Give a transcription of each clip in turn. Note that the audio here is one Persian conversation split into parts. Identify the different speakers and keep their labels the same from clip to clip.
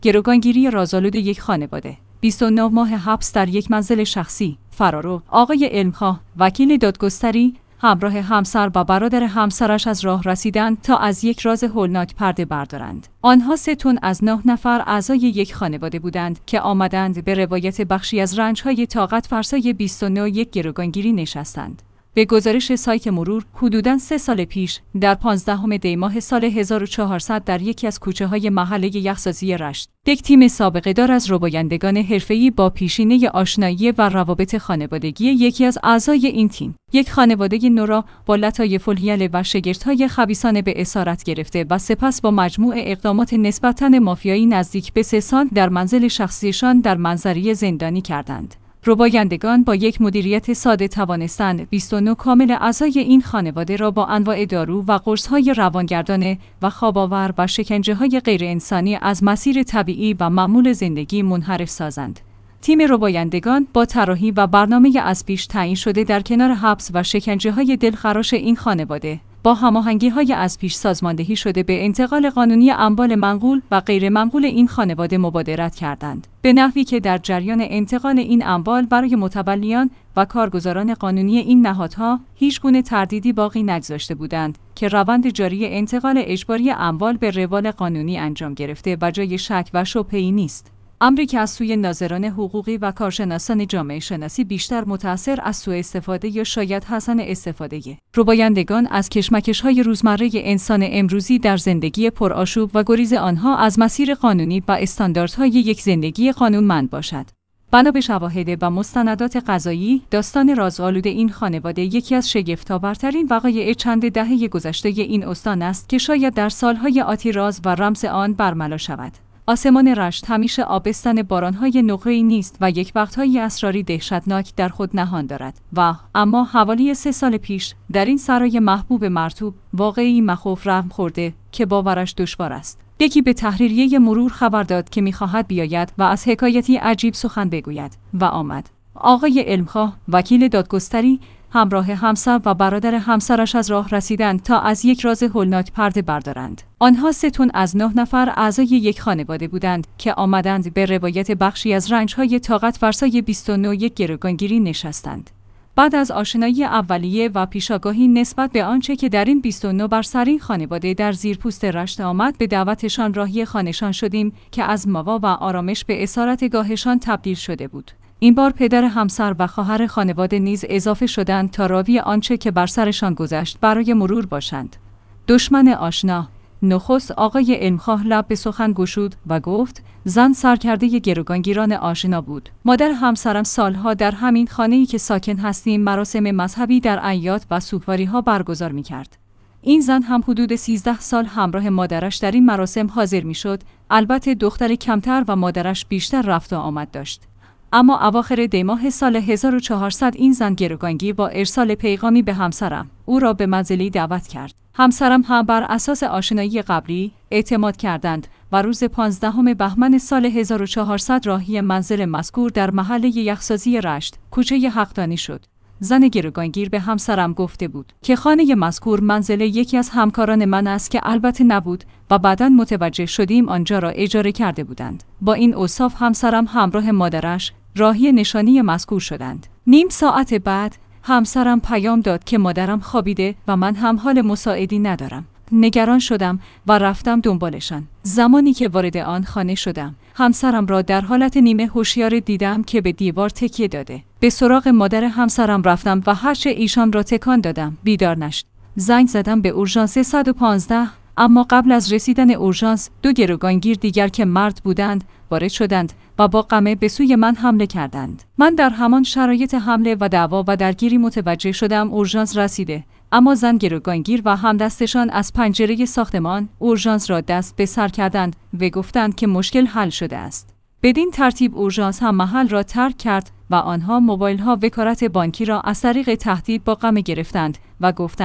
Speaker 1: گروگانگیری رازآلود یک خانواده. 29 ماه حبس در یک منزل شخصی. فرارو. آقای علمخواه، وکیل دادگستری، همراه همسر و برادر همسرش از راه رسیدند تا از یک راز هولناک پرده بردارند. آنها 3 تن از 9 نفر اعضای یک خانواده بودند که آمدند به روایت بخشی از رنج‌های طاقت فرسای 29 یک گروگانگیری نشستند. به گزارش سایت مرور، حدوداً 3 سال پیش، در 15 دی ماه سال 1400 در یکی از کوچه‌های محله یخ‌سازی رشت، یک تیم سابقه‌دار از ربایندگان حرفه‌ای با پیشینه آشنایی و روابط خانوادگی یکی از اعضای این تیم، یک خانواده نو با لطایف الحیل و شگفت‌های خبیثانه به اسارت گرفته و سپس با مجموع اقدامات نسبتاً مافیایی نزدیک به 3 سال در منزل شخصیشان در منظریه زندانی کردند. ربایندگان با یک مدیریت ساده توانستند 29 کامل اعضای این خانواده را با انواع دارو و قرص‌های روانگردانه و خواب‌آور و شکنجه‌های غیرانسانی از مسیر طبیعی و معمول زندگی منحرف سازند. تیم ربایندگان با طراحی و برنامه از پیش تعیین شده در کنار حبس و شکنجه‌های دلخراش این خانواده، با هماهنگی‌های از پیش سازماندهی شده به انتقال قانونی اموال منقول و غیر منقول این خانواده مبادرت کردند، به نحوی که در جریان انتقال این اموال برای متولیان و کارگزاران قانونی این نهادها هیچگونه تردیدی باقی نگذاشته بودند که روند جاری انتقال اجباری اموال به روال قانونی انجام گرفته و جای شک و شبهه‌ای نیست. امری که از سوی ناظران حقوقی و کارشناسان جامعه شناسی بیشتر متأثر از سوء استفاده یا شاید حسن استفاده ربایندگان از کشمکش‌های روزمره انسان امروزی در زندگی پرآشوب و گریز آنها از مسیر قانونی و استانداردهای یک زندگی قانونمند باشد. بنا به شواهد و مستندات قضایی، داستان رازآلود این خانواده یکی از شگفت‌آورترین وقایع چند دهه گذشته این استان است که شاید در سالهای آتی راز و رمز آن برملا شود. آسمان رشت همیشه آبستن باران‌های نقره‌ای نیست و یک وقت‌های اسراری دهشتناک در خود نهان دارد. اما حوالی 3 سال پیش در این سرای محبوب مرطوب واقعی مخوف رحم خورده که باورش دشوار است. یکی به تحریریه مرور خبر داد که می‌خواهد بیاید و از حکایتی عجیب سخن بگوید و آمد. آقای علمخواه، وکیل دادگستری، همراه همسر و برادر همسرش از راه رسیدند تا از یک راز هولناک پرده بردارند. آنها 3 تن از 9 نفر اعضای یک خانواده بودند که آمدند به روایت بخشی از رنج‌های طاقت فرسای 29 یک گروگانگیری نشستند. بعد از آشنایی اولیه و پیشاگاهی نسبت به آنچه که در این 29 برسرین خانواده در زیرپوست رشت آمد، به دعوتشان راهی خانه‌شان شدیم که از ماوا و آرامش به اسارت گاهشان تبدیل شده بود. این بار پدر همسر و خواهر خانواده نیز اضافه شدند تا راوی آنچه که بر سرشان گذشت برای مرور باشند. دشمن آشنا. نخست آقای علمخواه لب به سخن گشود و گفت: زن سرکرده گروگانگیران آشنا بود. مادر همسرم سالها در همین خانه‌ای که ساکن هستیم مراسم مذهبی در اعیاد و سوگواری‌ها برگزار می‌کرد. این زن هم حدود 13 سال همراه مادرش در این مراسم حاضر می‌شد. البته دختر کمتر و مادرش بیشتر رفت و آمد داشت. اما اواخر دی ماه سال 1400 این زن گروگانگیر با ارسال پیغامی به همسرم او را به منزلی دعوت کرد. همسرم هم بر اساس آشنایی قبلی اعتماد کردند و روز 15 بهمن سال 1400 راهی منزل مذکور در محله یخ‌سازی رشت، کوچه حقدانی شد. زن گروگانگیر به همسرم گفته بود که خانه مذکور منزل یکی از همکاران من است که البته نبود و بعداً متوجه شدیم آنجا را اجاره کرده بودند. با این اوصاف همسرم همراه مادرش راهی نشانی مذکور شدند. نیم ساعت بعد همسرم پیام داد که مادرم خوابیده و من هم حال مساعدی ندارم. نگران شدم و رفتم دنبالشان. زمانی که وارد آن خانه شدم، همسرم را در حالت نیمه هوشیار دیدم که به دیوار تکیه داده. به سراغ مادر همسرم رفتم و هرچه ایشان را تکان دادم بیدار نشد. زنگ زدم به اورژانس 115، اما قبل از رسیدن اورژانس 2 گروگانگیر دیگر که مرد بودند وارد شدند و با قمه به سوی من حمله کردند. من در همان شرایط حمله و دعوا و درگیری متوجه شدم اورژانس رسیده، اما زن گروگانگیر و همدستشان از پنجره ساختمان اورژانس را دست به سر کردند و گفتند که مشکل حل شده است. بدین ترتیب اورژانس هم محل را ترک کرد و آنها موبایل‌ها وکالت بانکی را از طریق تهدید با قمه گرفتند و گفتند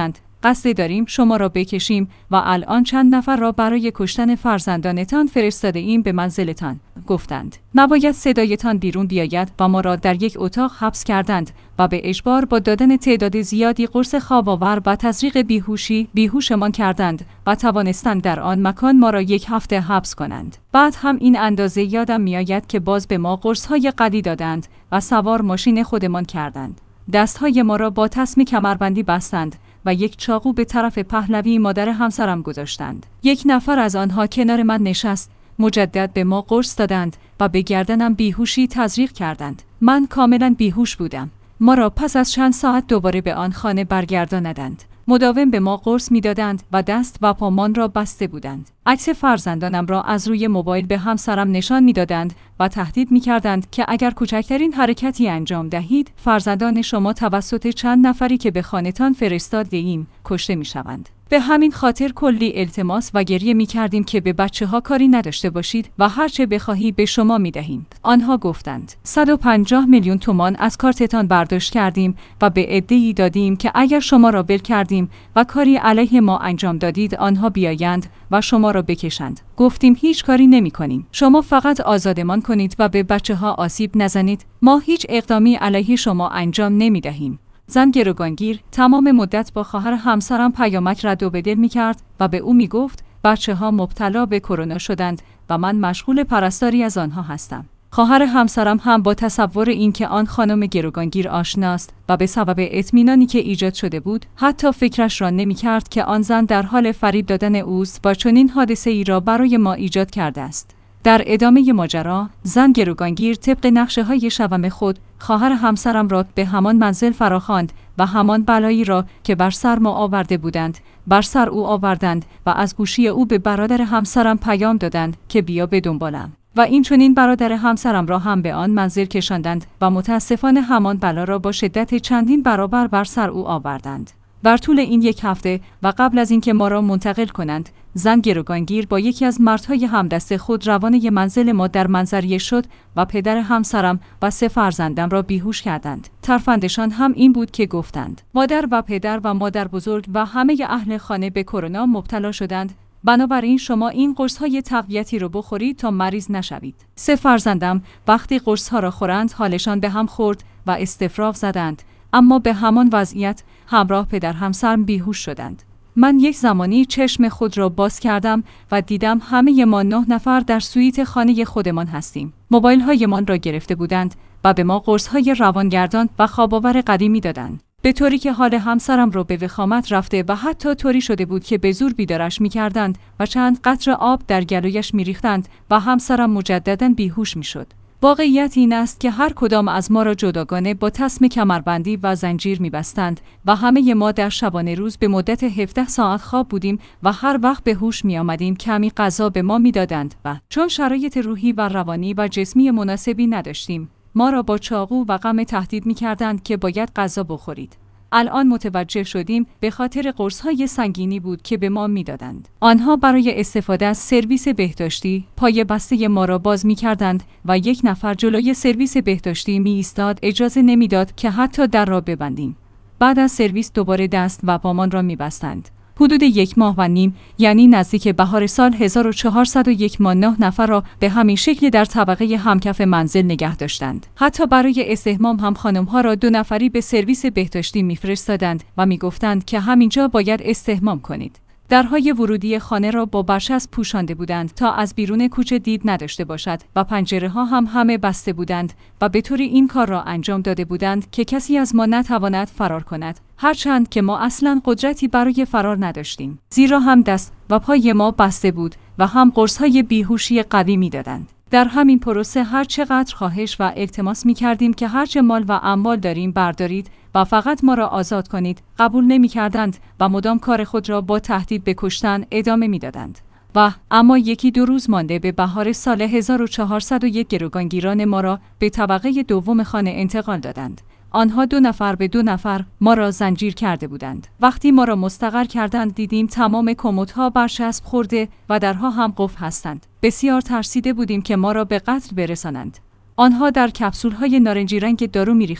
Speaker 1: قصد داریم شما را بکشیم و الان چند نفر را برای کشتن فرزندانتان فرستاده ایم به منزلتان. گفتند نباید صدایتان بیرون بیاید و ما را در یک اتاق حبس کردند و به اجبار با دادن تعداد زیادی قرص خواب آور و تزریق بیهوشی بیهوشمان کردند و توانستند در آن مکان ما را 1 هفته حبس کنند. بعد هم این اندازه یادم میآید که باز به ما قرص‌های قدی دادند و سوار ماشین خودمان کردند. دستهای ما را با تسمه کمربندی بستند و یک چاقو به طرف پهلوی مادر همسرم گذاشتند. 1 نفر از آنها کنار من نشست، مجدد به ما قرص دادند و به گردنم بیهوشی تزریق کردند. من کاملا بیهوش بودم. ما را پس از چند ساعت دوباره به آن خانه برگرداندند. مداوم به ما قرص میدادند و دست و پامان را بسته بودند. عکس فرزندانم را از روی موبایل به همسرم نشان میدادند و تهدید میکردند که اگر کوچکترین حرکتی انجام دهید، فرزندان شما توسط چند نفری که به خانه‌تان فرستاده ایم کشته میشوند. به همین خاطر کلی التماس و گریه می‌کردیم که به بچه‌ها کاری نداشته باشید و هر چه بخواهی به شما می‌دهیم. آنها گفتند 150 میلیون تومان از کارتتان برداشت کردیم و به عده‌ای دادیم که اگر شما را ول کردیم و کاری علیه ما انجام دادید آنها بیایند و شما را بکشند. گفتیم هیچ کاری نمی‌کنیم. شما فقط آزادمان کنید و به بچه‌ها آسیب نزنید. ما هیچ اقدامی علیه شما انجام نمی‌دهیم. زن گروگانگیر تمام مدت با خواهر همسرم پیامک رد و بدل می‌کرد و به او می‌گفت بچه‌ها مبتلا به کرونا شدند و من مشغول پرستاری از آنها هستم. خواهر همسرم هم با تصور اینکه آن خانم گروگانگیر آشناست و به سبب اطمینانی که ایجاد شده بود حتی فکرش را نمی‌کرد که آن زن در حال فریب دادن اوست و چنین حادثه‌ای را برای ما ایجاد کرده است. در ادامه ماجرا، زن گروگانگیر طبق نقشه‌های شوم خود خواهر همسرم را به همان منزل فراخواند و همان بلایی را که بر سر ما آورده بودند، بر سر او آوردند و از گوشی او به برادر همسرم پیام دادند که بیا به دنبالم. و این چنین برادر همسرم را هم به آن منزل کشاندند و متاسفانه همان بلا را با شدت چندین برابر بر سر او آوردند. در طول این 1 هفته و قبل از اینکه ما را منتقل کنند، زن گروگانگیر با یکی از مردهای همدست خود روانه منزل ما در منظریه شد و پدر همسرم و 3 فرزندم را بیهوش کردند. ترفندشان هم این بود که گفتند مادر و پدر و مادر بزرگ و همه اهل خانه به کرونا مبتلا شدند. بنابراین شما این قرص‌های تقویتی رو بخورید تا مریض نشوید. 3 فرزندم وقتی قرص‌ها را خورند حالشان به هم خورد و استفراغ زدند، اما به همان وضعیت همراه پدر همسرم بیهوش شدند. من یک زمانی چشم خود را باز کردم و دیدم همه ما 9 نفر در سویت خانه خودمان هستیم. موبایل‌هایمان را گرفته بودند و به ما قرص‌های روانگردان و خواب‌آور قدیمی دادند. به طوری که حال همسرم رو به وخامت رفته و حتی طوری شده بود که به زور بیدارش می‌کردند و چند قطره آب در گلویش می‌ریختند و همسرم مجدداً بیهوش می‌شد. واقعیت این است که هر کدام از ما را جداگانه با تسمه کمربندی و زنجیر می‌بستند و همه ما در شبانه روز به مدت 17 ساعت خواب بودیم و هر وقت به هوش می‌آمدیم کمی غذا به ما می‌دادند و چون شرایط روحی و روانی و جسمی مناسبی نداشتیم، ما را با چاقو و غم تهدید می‌کردند که باید غذا بخورید. الان متوجه شدیم به خاطر قرص‌های سنگینی بود که به ما میدادند. آنها برای استفاده از سرویس بهداشتی پای بسته ما را باز می‌کردند و 1 نفر جلوی سرویس بهداشتی می‌ایستاد، اجازه نمیداد که حتی در را ببندیم. بعد از سرویس دوباره دست و پامان را می‌بستند. حدود 1 ماه و نیم، یعنی نزدیک بهار سال 1401 ما 9 نفر را به همین شکل در طبقه همکف منزل نگه داشتند. حتی برای استحمام هم خانم‌ها را 2 نفری به سرویس بهداشتی می‌فرستادند و می‌گفتند که همینجا باید استحمام کنید. درهای ورودی خانه را با برچسب پوشانده بودند تا از بیرون کوچه دید نداشته باشد و پنجره‌ها هم همه بسته بودند و به طوری این کار را انجام داده بودند که کسی از ما نتواند فرار کند، هرچند که ما اصلاً قدرتی برای فرار نداشتیم، زیرا هم دست و پای ما بسته بود و هم قرص‌های بیهوشی قوی می‌دادند. در همین پروسه هر چقدر خواهش و التماس می‌کردیم که هرچه مال و اموال داریم بردارید و فقط ما را آزاد کنید، قبول نمی‌کردند و مدام کار خود را با تهدید به کشتن ادامه می‌دادند. اما 1-2 روز مانده به بهار سال 1401 گروگانگیران ما را به طبقه دوم خانه انتقال دادند. آنها 2 نفر به 2 نفر ما را زنجیر کرده بودند. وقتی ما را مستقر کردند دیدیم تمام کمدها برچسب خورده و درها هم قفل هستند. بسیار ترسیده بودیم که ما را به قتل برسانند. آنها در کپسول‌های نارنجی رنگ دارو می‌ریختند.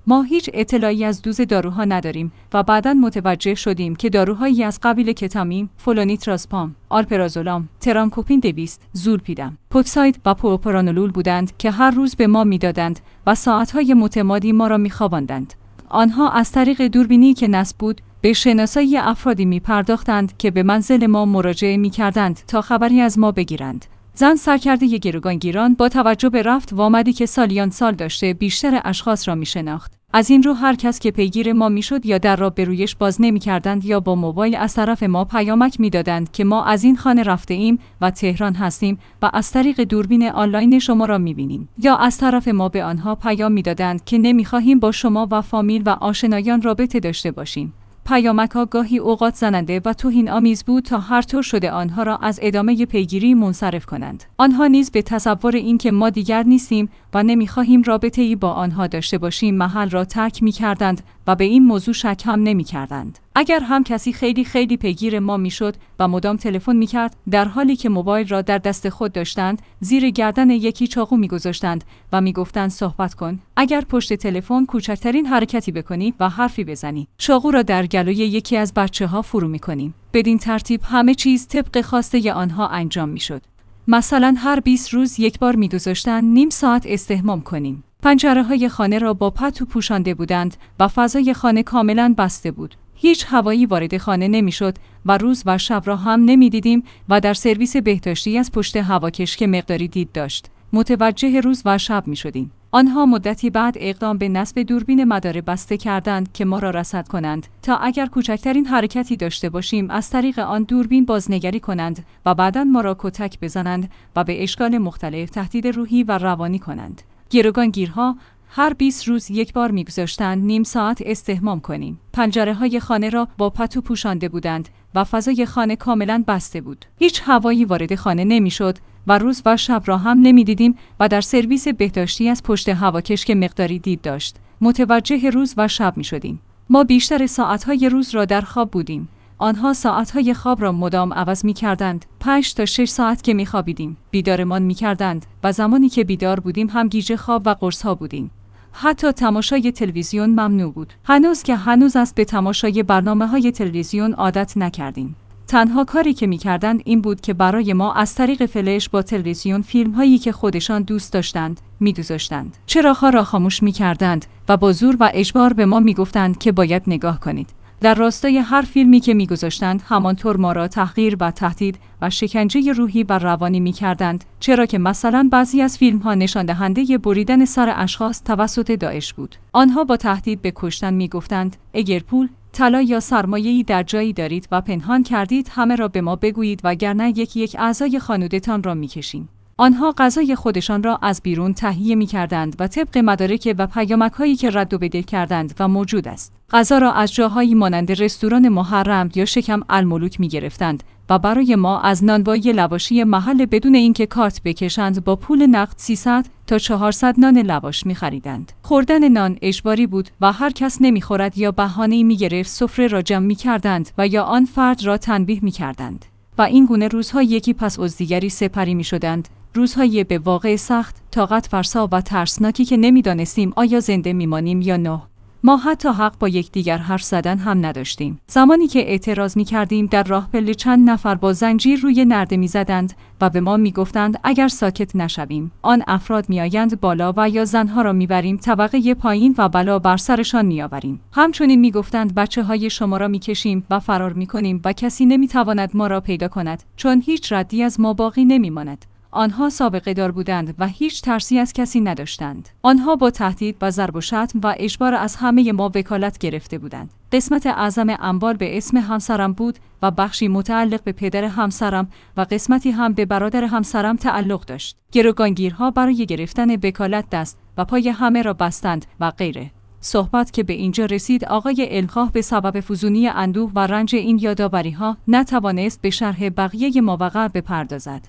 Speaker 1: ما هیچ اطلاعی از دوز داروها نداریم و بعداً متوجه شدیم که داروهایی از قبیل کتامین، فلونیترازپام، آلپرازولام، ترانکوپین 200، زولپیدم، پوکساید و پروپرانولول بودند که هر روز به ما میدادند و ساعتهای متمادی ما را میخواباندند. آنها از طریق دوربینی که نصب بود به شناسایی افرادی میپرداختند که به منزل ما مراجعه میکردند تا خبری از ما بگیرند. زن سرکرده گروگانگیران با توجه به رفت و آمدی که سالیان سال داشته بیشتر اشخاص را میشناخت. از این رو هر کس که پیگیر ما میشد یا در را به رویش باز نمی‌کردند یا با موبایل از طرف ما پیامک میدادند که ما از این خانه رفته ایم و تهران هستیم و از طریق دوربین آنلاین شما را می‌بینیم، یا از طرف ما به آنها پیام میدادند که نمی‌خواهیم با شما و فامیل و آشنایان رابطه داشته باشیم. پیامک‌ها گاهی اوقات زننده و توهین‌آمیز بود تا هر طور شده آنها را از ادامه پیگیری منصرف کنند. آنها نیز به تصور اینکه ما دیگر نیستیم و نمی‌خواهیم رابطه‌ای با آنها داشته باشیم محل را ترک می‌کردند و به این موضوع شک هم نمی‌کردند. اگر هم کسی خیلی پیگیر ما میشد و مدام تلفن می‌کرد در حالی که موبایل را در دست خود داشتند، زیر گردن یکی چاقو می‌گذاشتند و می‌گفتند صحبت کن. اگر پشت تلفن کوچکترین حرکتی بکنی و حرفی بزنی، چاقو را در گلوی یکی از بچه‌ها فرو می‌کنیم. بدین ترتیب همه چیز طبق خواسته آنها انجام می‌شد. مثلا هر 20 روز یک بار می‌گذاشتند نیم ساعت استحمام کنیم. پنجره‌های خانه را با پتو پوشانده بودند و فضای خانه کاملاً بسته بود. هیچ هوایی وارد خانه نمی‌شد و روز و شب را هم نمی‌دیدیم و در سرویس بهداشتی از پشت هواکش که مقداری دید داشت متوجه روز و شب می‌شدیم. آنها مدتی بعد اقدام به نصب دوربین مدار بسته کردند که ما را رصد کنند تا اگر کوچکترین حرکتی داشته باشیم از طریق آن دوربین بازنگری کنند و بعداً ما را کتک بزنند و به اشکال مختلف تهدید روحی و روانی کنند. گروگانگیرها هر 20 روز یک بار می‌گذاشتند نیم ساعت استحمام کنیم. پنجره‌های خانه را با پتو پوشانده بودند و فضای خانه کاملاً بسته بود. هیچ هوایی وارد خانه نمی‌شد و روز و شب را هم نمی‌دیدیم و در سرویس بهداشتی از پشت هواکش که مقداری دید داشت متوجه روز و شب می‌شدیم. ما بیشتر ساعت‌های روز را در خواب بودیم. آنها ساعت‌های خواب را مدام عوض می‌کردند. 5 تا 6 ساعت که می‌خوابیدیم بیدارمان می‌کردند و زمانی که بیدار بودیم هم گیج خواب و قرص‌ها بودیم. حتی تماشای تلویزیون ممنوع بود. هنوز است به تماشای برنامه‌های تلویزیون عادت نکردیم. تنها کاری که می‌کردند این بود که برای ما از طریق فلش با تلویزیون فیلم‌هایی که خودشان دوست داشتند می‌گذاشتند. چراغ‌ها را خاموش می‌کردند و با زور و اجبار به ما می‌گفتند که باید نگاه کنید. در راستای هر فیلمی که می‌گذاشتند همانطور ما را تحقیر و تهدید و شکنجه روحی و روانی می‌کردند، چرا که مثلا بعضی از فیلم‌ها نشان دهنده بریدن سر اشخاص توسط داعش بود. آنها با تهدید به کشتن می‌گفتند اگر پول، طلا یا سرمایه‌ای در جایی دارید و پنهان کردید همه را به ما بگویید وگرنه یک اعضای خانواده‌تان را می‌کشیم. آنها غذای خودشان را از بیرون تهیه می‌کردند و طبق مدارک و پیامک‌هایی که رد و بدل کردند و موجود است، غذا را از جاهایی مانند رستوران محرم یا شکم الملوک می‌گرفتند و برای ما از نانوایی لواشی محل بدون اینکه کارت بکشند با پول نقد 300 تا 400 نان لواش می‌خریدند. خوردن نان اجباری بود و هر کس نمی‌خورد یا بهانه‌ای می‌گرفت سفره را جمع می‌کردند و یا آن فرد را تنبیه می‌کردند. و این گونه روزها یکی پس از دیگری سپری می‌شدند. روزهای به واقع سخت، طاقت فرسا و ترسناکی که نمی‌دانستیم آیا زنده می‌مانیم یا نه. ما حتی حق با یکدیگر حرف زدن هم نداشتیم. زمانی که اعتراض می‌کردیم در راه پله چند نفر با زنجیر روی نرده می‌زدند و به ما می‌گفتند اگر ساکت نشویم آن افراد می‌آیند بالا و یا زنها را می‌بریم طبقه پایین و بلا بر سرشان می‌آوریم. همچنین می‌گفتند بچه‌های شما را می‌کشیم و فرار می‌کنیم و کسی نمی‌تواند ما را پیدا کند چون هیچ ردی از ما باقی نمی‌ماند. آنها سابقه دار بودند و هیچ ترسی از کسی نداشتند. آنها با تهدید و ضرب و شتم و اجبار از همه ما وکالت گرفته بودند. قسمت اعظم انبار به اسم همسرم بود و بخشی متعلق به پدر همسرم و قسمتی هم به برادر همسرم تعلق داشت. گروگانگیرها برای گرفتن وکالت دست و پای همه را بستند و غیره. صحبت که به اینجا رسید آقای علمخواه به سبب فزونی اندوه و رنج این یادآوری‌ها نتوانست به شرح بقیه ماوقع بپردازد.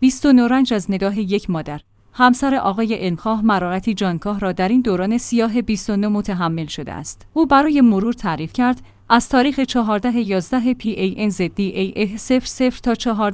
Speaker 1: 29 رنج از نگاه یک مادر. همسر آقای علمخواه مرارتی جانکاه را در این دوران سیاه 29 متحمل شده است. او برای مرور تعریف کرد از تاریخ 14/11 PANZDAF00 تا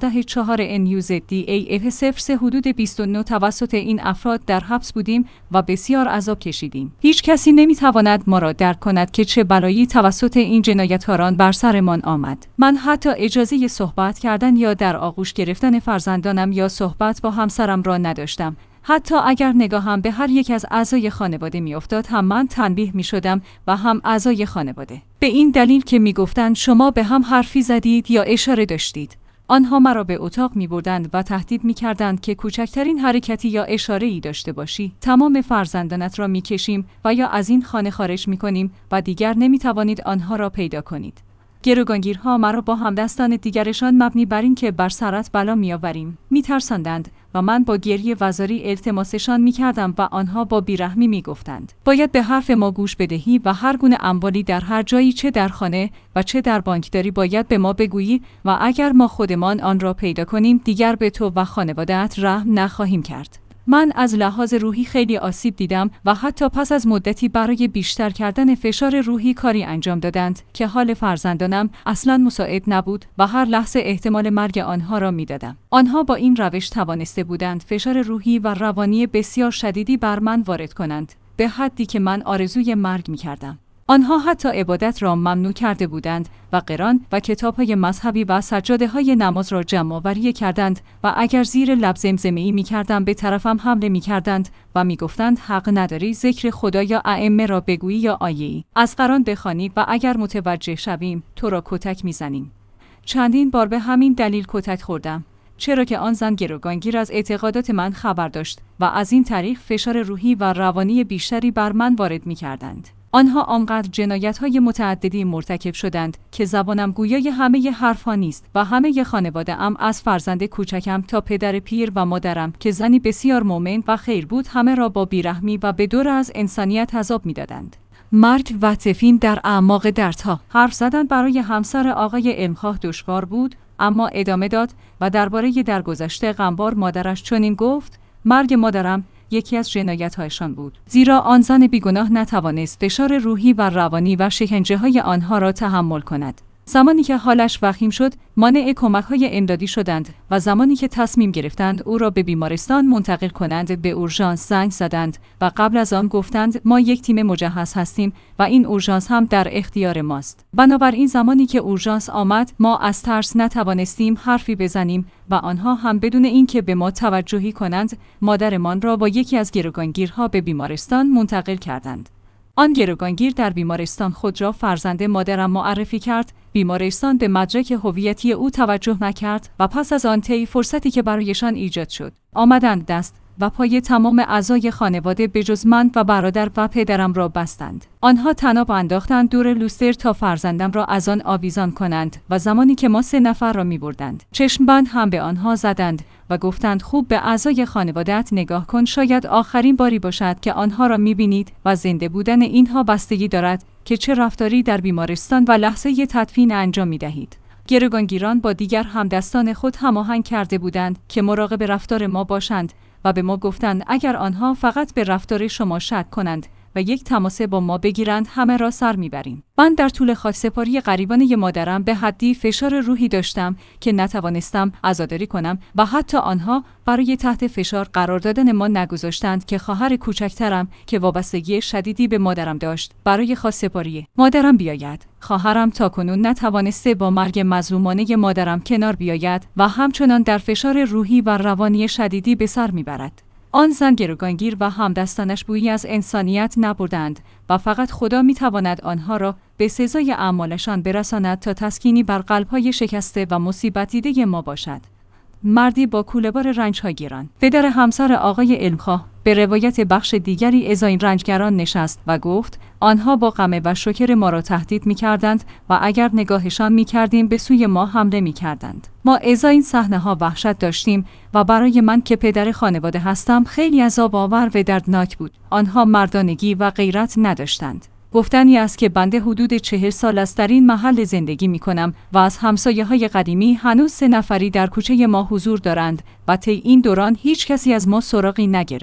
Speaker 1: 14/4 NUZDAF03 حدود 29 توسط این افراد در حبس بودیم و بسیار عذاب کشیدیم. هیچ کسی نمیتواند ما را درک کند که چه بلایی توسط این جنایتکاران بر سرمان آمد. من حتی اجازه صحبت کردن یا در آغوش گرفتن فرزندانم یا صحبت با همسرم را نداشتم. حتی اگر نگاهم به هر یک از اعضای خانواده میافتاد هم من تنبیه میشدم و هم اعضای خانواده. به این دلیل که میگفتند شما به هم حرفی زدید یا اشاره داشتید. آنها مرا به اتاق میبردند و تهدید میکردند که کوچکترین حرکتی یا اشاره‌ای داشته باشی تمام فرزندانت را میکشیم و یا از این خانه خارج میکنیم و دیگر نمیتوانید آنها را پیدا کنید. گروگانگیرها مرا با همدستان دیگرشان مبنی بر این که بر سرت بلا میآوریم میترساندند و من با گریه وزاری التماسشان میکردم و آنها با بیرحمی میگفتند باید به حرف ما گوش بدهی و هر گونه اموالی در هر جایی چه در خانه و چه در بانکداری باید به ما بگویی و اگر ما خودمان آن را پیدا کنیم دیگر به تو و خانواده‌ات رحم نخواهیم کرد. من از لحاظ روحی خیلی آسیب دیدم و حتی پس از مدتی برای بیشتر کردن فشار روحی کاری انجام دادند که حال فرزندانم اصلاً مساعد نبود و هر لحظه احتمال مرگ آنها را میدادم. آنها با این روش توانسته بودند فشار روحی و روانی بسیار شدیدی بر من وارد کنند، به حدی که من آرزوی مرگ می‌کردم. آنها حتی عبادت را ممنوع کرده بودند و قرآن و کتاب‌های مذهبی و سجاده‌های نماز را جمع‌آوری کردند و اگر زیر لب زمزمه‌ای می‌کردم به طرفم حمله می‌کردند و می‌گفتند حق نداری ذکر خدا یا ائمه را بگویی یا آیه‌ای از قرآن بخوانی و اگر متوجه شویم تو را کتک می‌زنیم. چندین بار به همین دلیل کتک خوردم، چرا که آن زن گروگانگیر از اعتقادات من خبر داشت و از این طریق فشار روحی و روانی بیشتری بر من وارد می‌کردند. آنها آنقدر جنایت‌های متعددی مرتکب شدند که زبانم گویای همه حرف‌ها نیست و همه خانواده‌ام از فرزند کوچکم تا پدر پیر و مادرم که زنی بسیار مؤمن و خیر بود همه را با بیرحمی و به دور از انسانیت عذاب می‌دادند. مرگ و تفین در اعماق دردها. حرف زدن برای همسر آقای علمخواه دشوار بود، اما ادامه داد و درباره درگذشته غمبار مادرش چنین گفت: مرگ مادرم یکی از جنایت‌هایشان بود، زیرا آن زن بیگناه نتوانست فشار روحی و روانی و شکنجه‌های آنها را تحمل کند. زمانی که حالش وخیم شد، مانع کمک‌های امدادی شدند و زمانی که تصمیم گرفتند او را به بیمارستان منتقل کنند، به اورژانس زنگ زدند و قبل از آن گفتند ما یک تیم مجهز هستیم و این اورژانس هم در اختیار ماست. بنابراین زمانی که اورژانس آمد، ما از ترس نتوانستیم حرفی بزنیم و آنها هم بدون اینکه به ما توجهی کنند، مادرمان را با یکی از گروگانگیرها به بیمارستان منتقل کردند. آن گروگانگیر در بیمارستان خود را فرزند مادرم معرفی کرد. بیمارستان به مدرک هویتی او توجه نکرد و پس از آن طی فرصتی که برایشان ایجاد شد، آمدند دست و پای تمام اعضای خانواده بجز من و برادر و پدرم را بستند. آنها طناب انداختند دور لوستر تا فرزندم را از آن آویزان کنند و زمانی که ما 3 نفر را می‌بردند، چشم‌بند هم به آنها زدند و گفتند خوب به اعضای خانواده‌ات نگاه کن، شاید آخرین باری باشد که آنها را می‌بینید و زنده بودن اینها بستگی دارد که چه رفتاری در بیمارستان و لحظه تدفین انجام می‌دهید. گروگانگیران با دیگر همدستان خود هماهنگ کرده بودند که مراقب رفتار ما باشند و به ما گفتند اگر آنها فقط به رفتار شما شک کنند و یک تماس با ما بگیرند همه را سر میبریم. من در طول خاکسپاری قریبانه مادرم به حدی فشار روحی داشتم که نتوانستم عزاداری کنم و حتی آنها برای تحت فشار قرار دادن ما نگذاشتند که خواهر کوچکترم که وابستگی شدیدی به مادرم داشت برای خاکسپاری مادرم بیاید. خواهرم تاکنون نتوانسته با مرگ مظلومانه مادرم کنار بیاید و همچنان در فشار روحی و روانی شدیدی به سر میبرد. آن زن گروگانگیر و همدستانش بویی از انسانیت نبردند و فقط خدا میتواند آنها را به سزای اعمالشان برساند تا تسکینی بر قلب‌های شکسته و مصیبت دیده ما باشد. مردی با کوله‌بار رنج‌ها گیران. پدر همسر آقای علمخواه به روایت بخش دیگری ازای رنجگران نشست و گفت آنها با غم و شوکر ما را تهدید می‌کردند و اگر نگاهشان می‌کردیم به سوی ما حمله می‌کردند. ما ازای این صحنه‌ها وحشت داشتیم و برای من که پدر خانواده هستم خیلی عذاب‌آور و دردناک بود. آنها مردانگی و غیرت نداشتند. گفتنی است که بنده حدود 40 سال است در این محل زندگی می کنم و از همسایه‌های قدیمی هنوز 3 نفری در کوچه ما حضور دارند و طی این دوران هیچ کسی از ما سراغی نگرفت.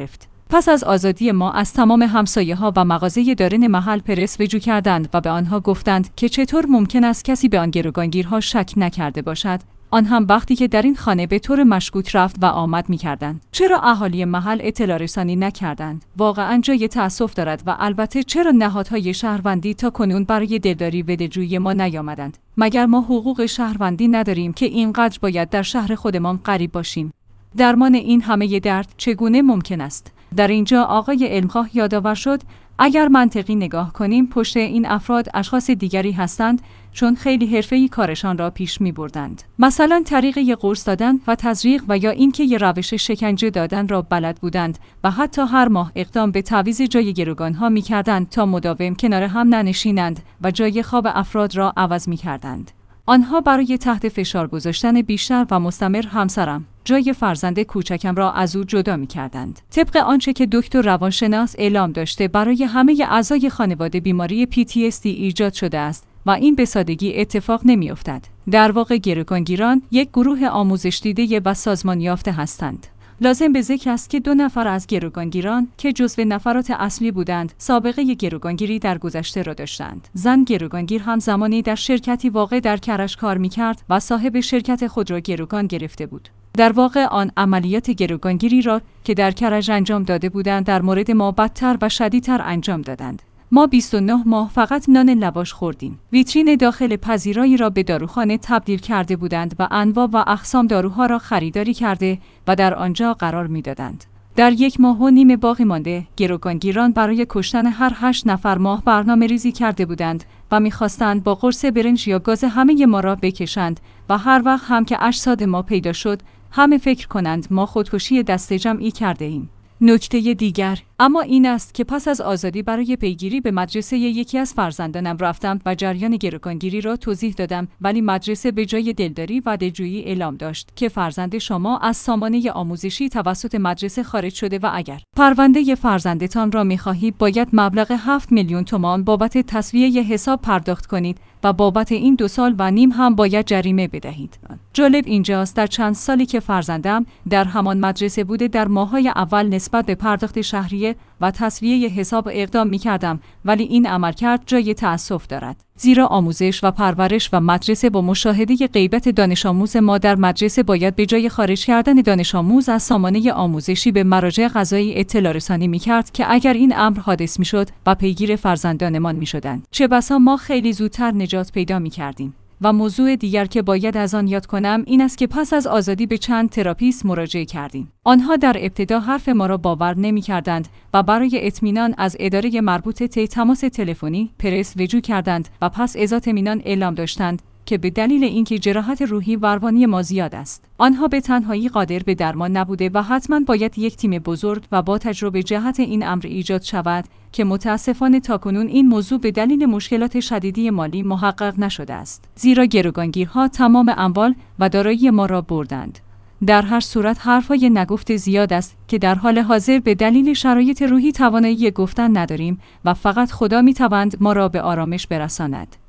Speaker 1: پس از آزادی ما از تمام همسایه‌ها و مغازه دارین محل پرس وجو کردند و به آنها گفتند که چطور ممکن است کسی به آن گروگانگیرها شک نکرده باشد، آن هم وقتی که در این خانه به طور مشکوک رفت و آمد می‌کردند. چرا اهالی محل اطلاع رسانی نکردند؟ واقعاً جای تأسف دارد و البته چرا نهادهای شهروندی تا کنون برای دلداری و دلجویی ما نیامدند؟ مگر ما حقوق شهروندی نداریم که اینقدر باید در شهر خودمان غریب باشیم؟ درمان این همه درد چگونه ممکن است؟ در اینجا آقای علمخواه یادآور شد اگر منطقی نگاه کنیم پشت این افراد اشخاص دیگری هستند، چون خیلی حرفه‌ای کارشان را پیش می‌بردند. مثلا طریق قرص دادن و تزریق و یا اینکه یه روش شکنجه دادن را بلد بودند و حتی هر ماه اقدام به تعویض جای گروگان‌ها می‌کردند تا مداوم کنار هم ننشینند و جای خواب افراد را عوض می‌کردند. آنها برای تحت فشار گذاشتن بیشتر و مستمر همسرم، جای فرزند کوچکم را از او جدا می‌کردند. طبق آنچه که دکتر روانشناس اعلام داشته برای همه اعضای خانواده بیماری PTSD ایجاد شده است و این به سادگی اتفاق نمی‌افتد. در واقع گروگانگیران یک گروه آموزش دیده و سازمان یافته هستند. لازم به ذکر است که 2 نفر از گروگانگیران که جزو نفرات اصلی بودند، سابقه گروگانگیری در گذشته را داشتند. زن گروگانگیر هم زمانی در شرکتی واقع در کرج کار می‌کرد و صاحب شرکت خود را گروگان گرفته بود. در واقع آن عملیات گروگانگیری را که در کرج انجام داده بودند در مورد ما بدتر و شدیدتر انجام دادند. ما 29 ماه فقط نان لواش خوردیم. ویترین داخل پذیرایی را به داروخانه تبدیل کرده بودند و انواع و اقسام داروها را خریداری کرده و در آنجا قرار می‌دادند. در 1.5 ماه باقی مانده، گروگانگیران برای کشتن هر 8 نفر ماه برنامه‌ریزی کرده بودند و می‌خواستند با قرص برنج یا گاز همه ما را بکشند و هر وقت هم که اجساد ما پیدا شد، همه فکر کنند ما خودکشی دست جمعی کرده ایم. نکته دیگر اما این است که پس از آزادی برای پیگیری به مدرسه یکی از فرزندانم رفتم و جریان گروگانگیری را توضیح دادم، ولی مدرسه به جای دلداری و دلجویی اعلام داشت که فرزند شما از سامانه آموزشی توسط مدرسه خارج شده و اگر پرونده فرزندتان را می‌خواهید باید مبلغ 7 میلیون تومان بابت تسویه حساب پرداخت کنید و بابت این 2.5 سال هم باید جریمه بدهید. جالب اینجاست در چند سالی که فرزندم در همان مدرسه بوده در ماه‌های اول نسبت به پرداخت شهریه و تسویه حساب اقدام می‌کردم، ولی این عملکرد جای تأسف دارد. زیرا آموزش و پرورش و مدرسه با مشاهده غیبت دانش آموز ما در مدرسه باید به جای خارج کردن دانش آموز از سامانه آموزشی به مراجع قضایی اطلاع رسانی می‌کرد که اگر این امر حادث می‌شد و پیگیر فرزندانمان می‌شدند، چه بسا ما خیلی زودتر نجات پیدا می‌کردیم. و موضوع دیگر که باید از آن یاد کنم این است که پس از آزادی به چند تراپیست مراجعه کردیم. آنها در ابتدا حرف ما را باور نمی‌کردند و برای اطمینان از اداره مربوطه تماس تلفنی پرس وجو کردند و پس از اطمینان اعلام داشتند که به دلیل اینکه جراحت روحی و روانی ما زیاد است، آنها به تنهایی قادر به درمان نبوده و حتما باید یک تیم بزرگ و با تجربه جهت این امر ایجاد شود که متاسفانه تاکنون این موضوع به دلیل مشکلات شدیدی مالی محقق نشده است، زیرا گروگانگیرها تمام اموال و دارایی ما را بردند. در هر صورت حرفای نگفته زیاد است که در حال حاضر به دلیل شرایط روحی توانایی گفتن نداریم و فقط خدا می‌تواند ما را به آرامش برساند.